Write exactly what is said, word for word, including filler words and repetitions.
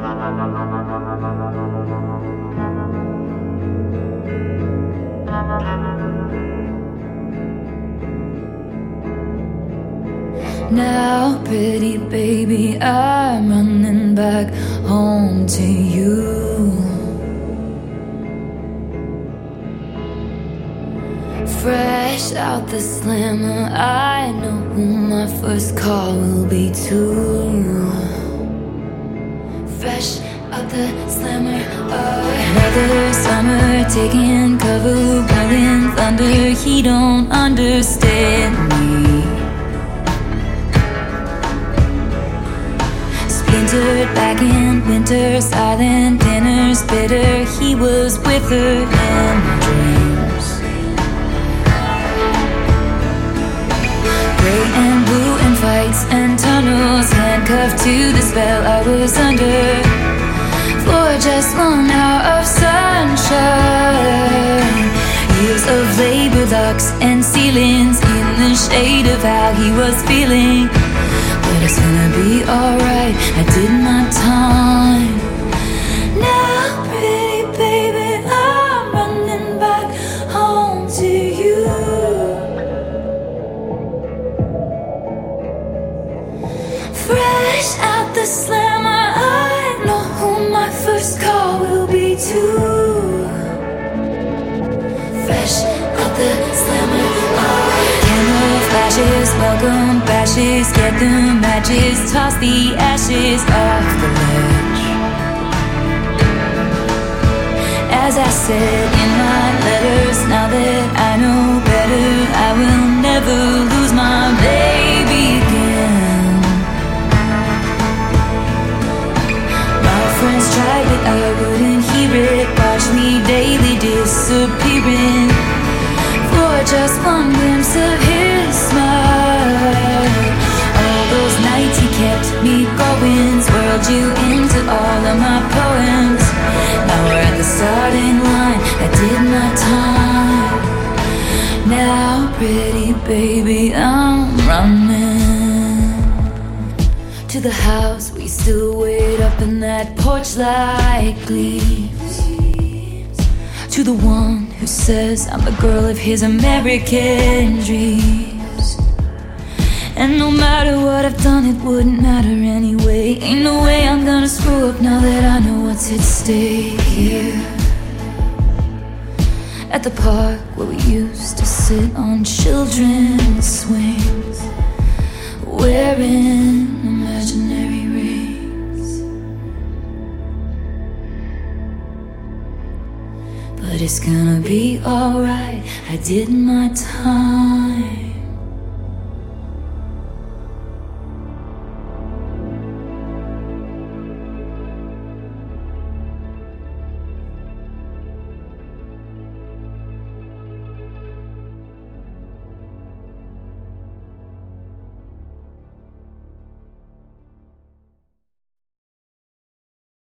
Now, pretty baby, I'm running back home to you. Fresh out the slammer, I know who my first call will be too. Fresh out the slammer, oh. Another summer, taking cover, rolling thunder. He don't understand me. Splintered back in winter, silent dinners, bitter. He was with her in dreams. Gray and blue and fights and tunnels, handcuffed to the spell I was under. For just one hour of sunshine, years of labor, locks and ceilings, in the shade of how he was feeling. But it's gonna be alright, I did my time. Now, pretty baby, I'm running back home to you. Fresh out the slammer, I know who my first call will be too. Fresh out the slammer, oh. Camera flashes, welcome bashes, get the matches, toss the ashes off the ledge. As I said in my letters, now that I know better, I will never lose my baby again. My friends tried but I wouldn't hear it, watch me daily disappearing. For just one glimpse of his smile, all those nights he kept me going, swirled you into all of my poems. Now we're at the starting line, I did my time. Now, pretty baby, I'm running to the house. We still wait up in that porch like leaves. To the one who says I'm the girl of his American dreams. And no matter what I've done, it wouldn't matter anyway. Ain't no way I'm gonna screw up now that I know what's at stake here. At the park where we used to sit on children's swings, wearing imaginary rings. But it's gonna be alright, I did my time.